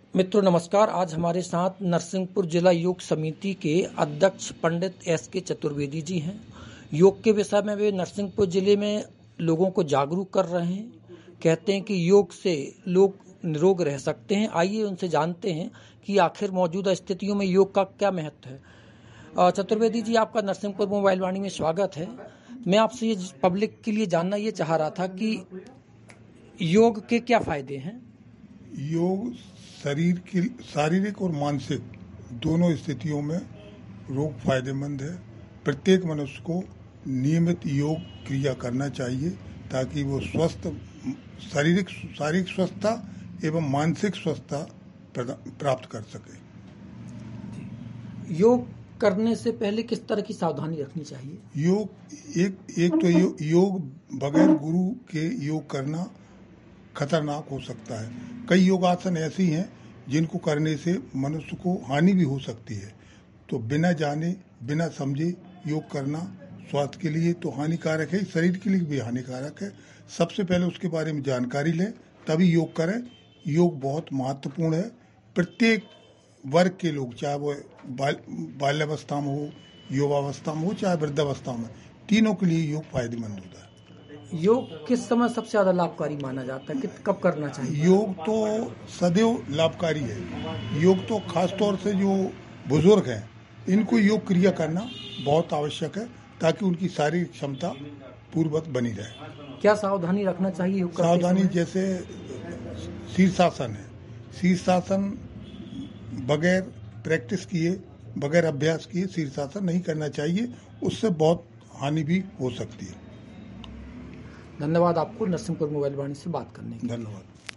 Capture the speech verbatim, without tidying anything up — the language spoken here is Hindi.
मित्रों नमस्कार। आज हमारे साथ नरसिंहपुर जिला योग समिति के अध्यक्ष पंडित एस के चतुर्वेदी जी हैं। योग के विषय में वे नरसिंहपुर जिले में लोगों को जागरूक कर रहे हैं। कहते हैं कि योग से लोग निरोग रह सकते हैं। आइए उनसे जानते हैं कि आखिर मौजूदा स्थितियों में योग का क्या महत्व है। चतुर्वेदी जी, आपका नरसिंहपुर मोबाइल वाणी में स्वागत है। मैं आपसे ये पब्लिक के लिए जानना ये चाह रहा था कि योग के क्या फायदे हैं। योग शरीर की शारीरिक और मानसिक दोनों स्थितियों में रोग फायदेमंद है। प्रत्येक मनुष्य को नियमित योग क्रिया करना चाहिए ताकि वो स्वस्थ शारीरिक शारीरिक स्वस्थता एवं मानसिक स्वस्थता प्राप्त कर सके। योग करने से पहले किस तरह की सावधानी रखनी चाहिए? योग एक एक तो यो, योग बगैर गुरु के योग करना खतरनाक हो सकता है। कई योगासन ऐसी हैं जिनको करने से मनुष्य को हानि भी हो सकती है। तो बिना जाने बिना समझे योग करना स्वास्थ्य के लिए तो हानिकारक है, शरीर के लिए भी हानिकारक है। सबसे पहले उसके बारे में जानकारी लें तभी योग करें। योग बहुत महत्वपूर्ण है। प्रत्येक वर्ग के लोग, चाहे वो बाल बाल्यावस्था में हो, युवावस्था में हो, चाहे वृद्धावस्था में, तीनों के लिए योग फायदेमंद होता है। योग किस समय सबसे ज्यादा लाभकारी माना जाता है? कब करना चाहिए? योग तो सदैव लाभकारी है। योग तो खास तौर से जो बुजुर्ग हैं इनको योग क्रिया करना बहुत आवश्यक है ताकि उनकी शारीरिक क्षमता पूर्ववत बनी रहे। क्या सावधानी रखना चाहिए योग करते सावधानी समय? जैसे शीर्षासन है। शीर्षासन बगैर प्रैक्टिस किए, बगैर अभ्यास किए शीर्षासन नहीं करना चाहिए। उससे बहुत हानि भी हो सकती है। धन्यवाद आपको नरसिंहपुर मोबाइल वाणी से बात करने के लिए। धन्यवाद।